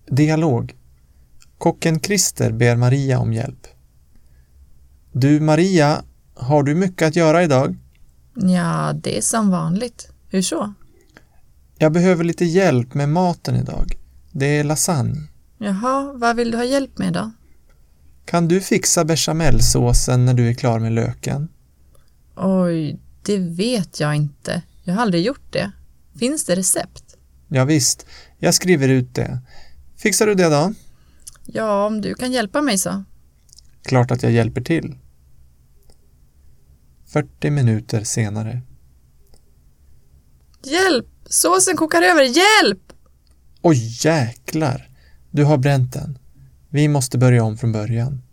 Dialog. Kocken Christer ber Maria om hjälp. Du Maria, har du mycket att göra idag? Ja, det är som vanligt. Hur så? Jag behöver lite hjälp med maten idag. Det är lasagne. Jaha, vad vill du ha hjälp med då? Kan du fixa bechamelsåsen när du är klar med löken? Oj, det vet jag inte. Jag har aldrig gjort det. Finns det recept? Ja visst, jag skriver ut det. Fixar du det då? Ja, om du kan hjälpa mig så. Klart att jag hjälper till. 40 minuter senare. Hjälp! Såsen kokar över! Hjälp! Oj jäklar, du har bränt den. Vi måste börja om från början.